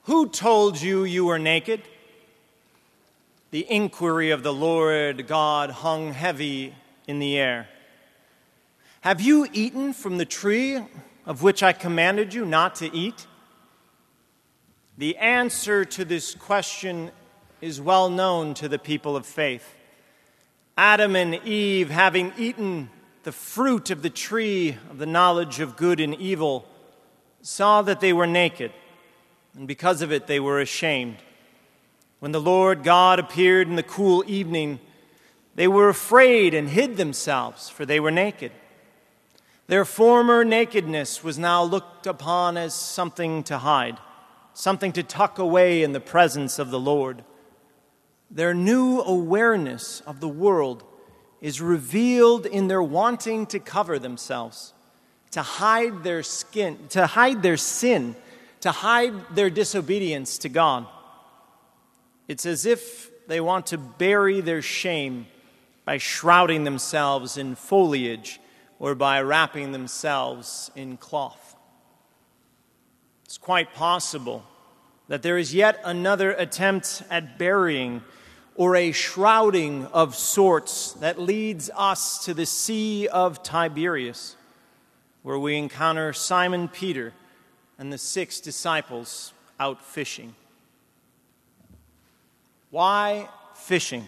Who told you you were naked? The inquiry of the Lord God hung heavy in the air. Have you eaten from the tree of which I commanded you not to eat? The answer to this question is well known to the people of faith. Adam and Eve, having eaten the fruit of the tree of the knowledge of good and evil, saw that they were naked, and because of it they were ashamed. When the Lord God appeared in the cool evening, they were afraid and hid themselves, for they were naked. Their former nakedness was now looked upon as something to hide, something to tuck away in the presence of the Lord. Their new awareness of the world is revealed in their wanting to cover themselves, to hide their sin, to hide their disobedience to God. It's as if they want to bury their shame by shrouding themselves in foliage or by wrapping themselves in cloth. It's quite possible that there is yet another attempt at burying or a shrouding of sorts that leads us to the Sea of Tiberias, where we encounter Simon Peter and the 6 disciples out fishing. Why fishing?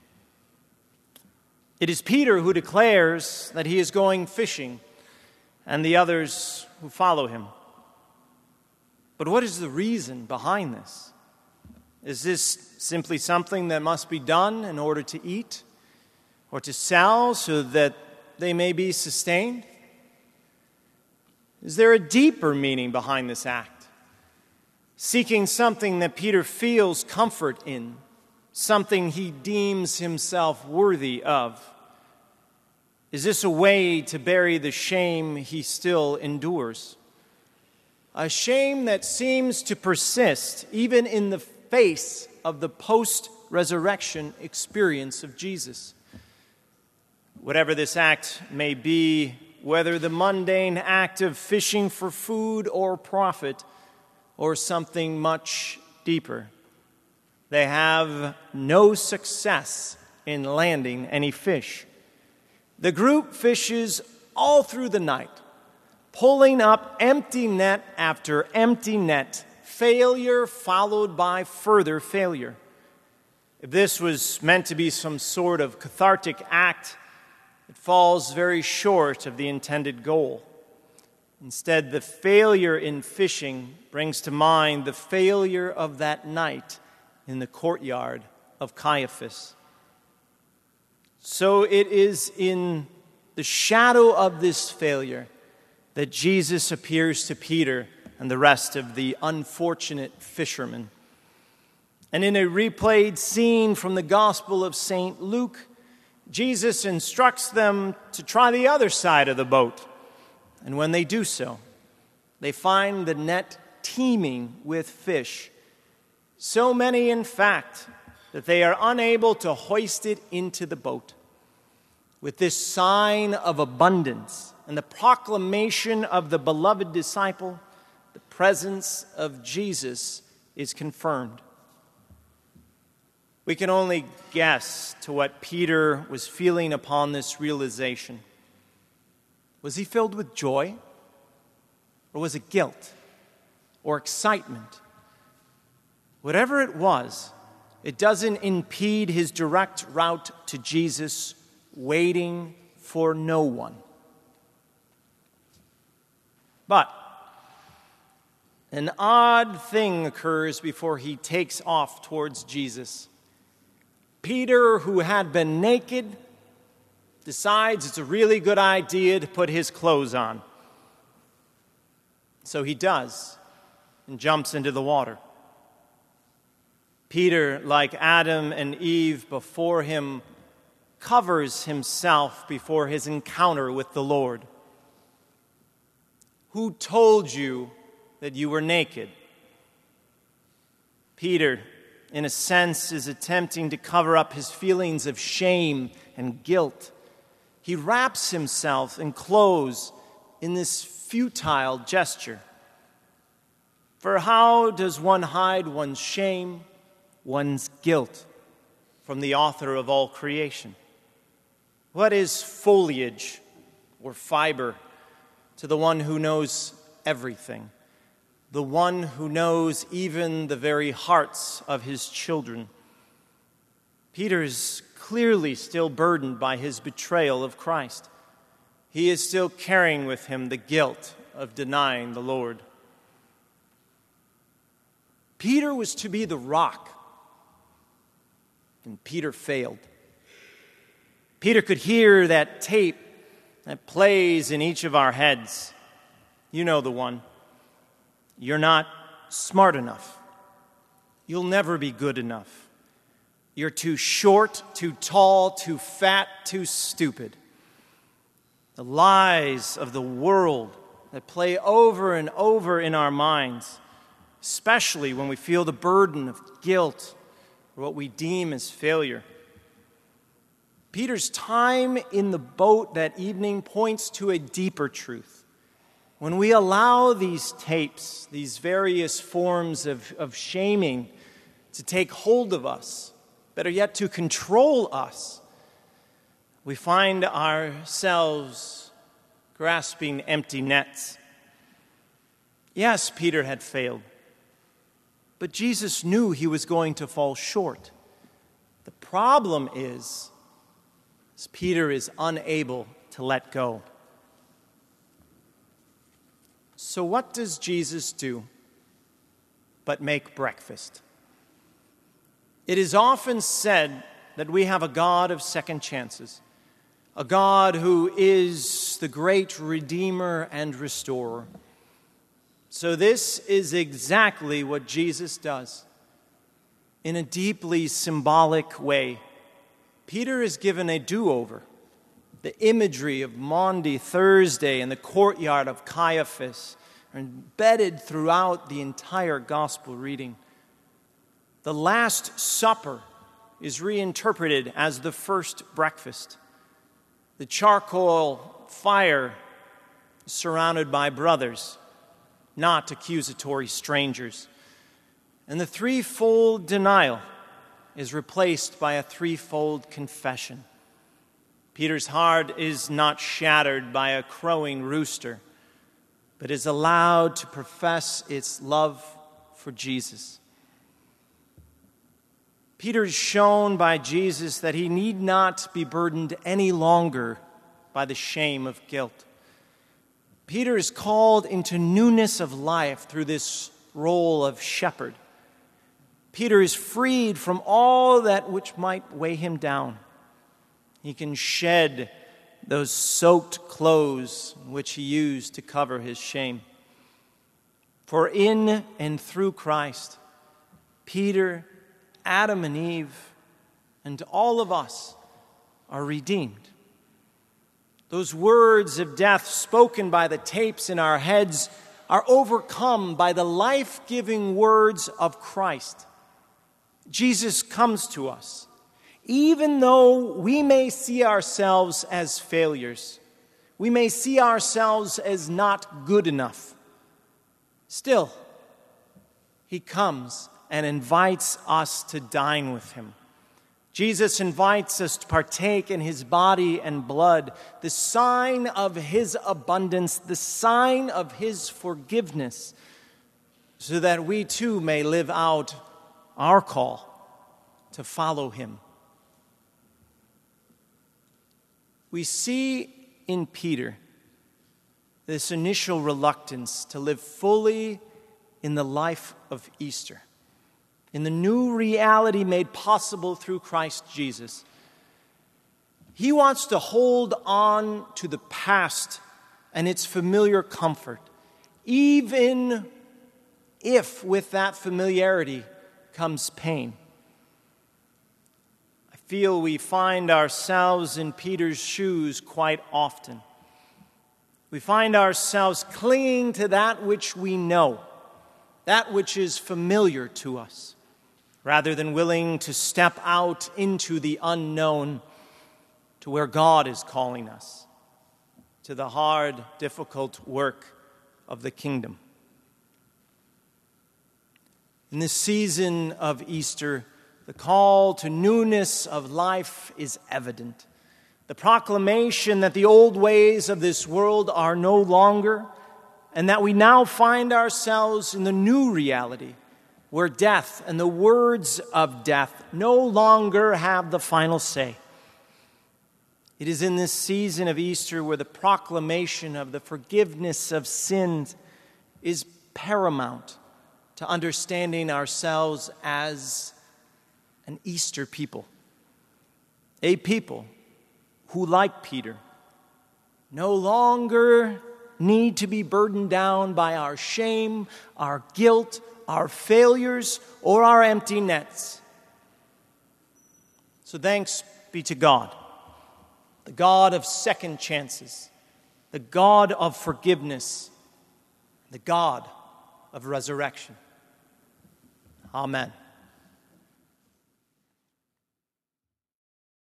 It is Peter who declares that he is going fishing, and the others who follow him. But what is the reason behind this? Is this simply something that must be done in order to eat or to sell so that they may be sustained? Is there a deeper meaning behind this act? Seeking something that Peter feels comfort in, something he deems himself worthy of? Is this a way to bury the shame he still endures? A shame that seems to persist even in the face of the post-resurrection experience of Jesus. Whatever this act may be, whether the mundane act of fishing for food or profit, or something much deeper, they have no success in landing any fish. The group fishes all through the night, pulling up empty net after empty net, failure followed by further failure. If this was meant to be some sort of cathartic act, it falls very short of the intended goal. Instead, the failure in fishing brings to mind the failure of that night in the courtyard of Caiaphas. So it is in the shadow of this failure that Jesus appears to Peter and the rest of the unfortunate fishermen. And in a replayed scene from the Gospel of St. Luke, Jesus instructs them to try the other side of the boat. And when they do so, they find the net teeming with fish. So many, in fact, that they are unable to hoist it into the boat. With this sign of abundance and the proclamation of the beloved disciple, the presence of Jesus is confirmed. We can only guess to what Peter was feeling upon this realization. Was he filled with joy? Or was it guilt? Or excitement? Whatever it was, it doesn't impede his direct route to Jesus, waiting for no one. But an odd thing occurs before he takes off towards Jesus. Peter, who had been naked, decides it's a really good idea to put his clothes on. So he does, and jumps into the water. Peter, like Adam and Eve before him, covers himself before his encounter with the Lord. Who told you that you were naked? Peter, in a sense, is attempting to cover up his feelings of shame and guilt. He wraps himself in clothes in this futile gesture. For how does one hide one's shame, one's guilt, from the author of all creation? What is foliage or fiber to the one who knows everything, the one who knows even the very hearts of his children? Peter is clearly still burdened by his betrayal of Christ. He is still carrying with him the guilt of denying the Lord. Peter was to be the rock, and Peter failed. Peter could hear that tape that plays in each of our heads. You know the one. You're not smart enough. You'll never be good enough. You're too short, too tall, too fat, too stupid. The lies of the world that play over and over in our minds, especially when we feel the burden of guilt or what we deem as failure. Peter's time in the boat that evening points to a deeper truth. When we allow these tapes, these various forms of shaming to take hold of us, better yet to control us, we find ourselves grasping empty nets. Yes, Peter had failed, but Jesus knew he was going to fall short. The problem is Peter is unable to let go. So what does Jesus do but make breakfast? It is often said that we have a God of second chances, a God who is the great Redeemer and Restorer. So this is exactly what Jesus does. In a deeply symbolic way, Peter is given a do-over. The imagery of Maundy Thursday and the courtyard of Caiaphas are embedded throughout the entire gospel reading. The Last Supper is reinterpreted as the first breakfast. The charcoal fire is surrounded by brothers, not accusatory strangers. And the threefold denial is replaced by a threefold confession. Peter's heart is not shattered by a crowing rooster, but is allowed to profess its love for Jesus. Peter is shown by Jesus that he need not be burdened any longer by the shame of guilt. Peter is called into newness of life through this role of shepherd. Peter is freed from all that which might weigh him down. He can shed those soaked clothes which he used to cover his shame. For in and through Christ, Peter, Adam and Eve, and all of us are redeemed. Those words of death spoken by the tapes in our heads are overcome by the life-giving words of Christ. Jesus comes to us. Even though we may see ourselves as failures, we may see ourselves as not good enough, still, he comes and invites us to dine with him. Jesus invites us to partake in his body and blood, the sign of his abundance, the sign of his forgiveness, so that we too may live out our call to follow him. We see in Peter this initial reluctance to live fully in the life of Easter, in the new reality made possible through Christ Jesus. He wants to hold on to the past and its familiar comfort, even if with that familiarity comes pain. I feel we find ourselves in Peter's shoes quite often. We find ourselves clinging to that which we know, that which is familiar to us, rather than willing to step out into the unknown, to where God is calling us, to the hard, difficult work of the kingdom. In this season of Easter, the call to newness of life is evident. The proclamation that the old ways of this world are no longer, and that we now find ourselves in the new reality, where death and the words of death no longer have the final say. It is in this season of Easter where the proclamation of the forgiveness of sins is paramount to understanding ourselves as an Easter people. A people who, like Peter, no longer need to be burdened down by our shame, our guilt, our failures, or our empty nets. So thanks be to God, the God of second chances, the God of forgiveness, the God of resurrection. Amen.